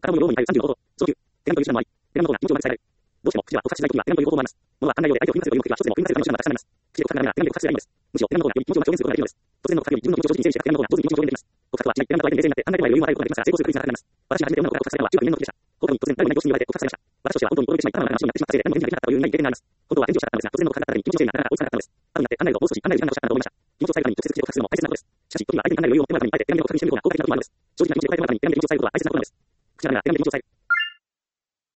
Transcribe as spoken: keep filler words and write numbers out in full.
体の容量に対するさんじゅうのこと。早急。手紙という手段もあり、手紙の方が命をまで伝えられる。どうしても口は告白しづらいときは手紙という方法もあります。物は簡単なようで相手を踏み出せるという目的は一つでも踏み出せる可能性が高くなります。口で告白がなら手紙で告白すればいいのです。むしろ手紙の方がより気持ちを表現することができるのです。突然の告白より自分の気持ちを正直に整理した手紙の方が上手に気持ちを表現できます。告白はしない。手紙だと相手に冷静になって考えてもらえる余裕も与えることができますが、成功する確率が高くなります。私が初めて女の子から告白されたのは中学にねんの時でした。放課後に突然誰もいない教室に言われて告白されました。私としては本当に驚いてしまい、ただの話になってしまったせいで何も返事ができなかったという意味でなります。本当は返事をしたかったのですが、突然の告白だったために緊張しているなかなか追いつかなかったのです。後になって考えるともう少し考える時間が欲しかったなと思いました。気持ちを伝えるために直接口で告白するのも大切なことです。しかし、時には相手に考える余裕を持ってもらうためにあえて手紙で告白してみる方が効果的なこともあるのです。正直な気持ちで答えるために手紙で気持ちを伝えることは大切なことなのです。口だけが手紙で気持ちを伝える。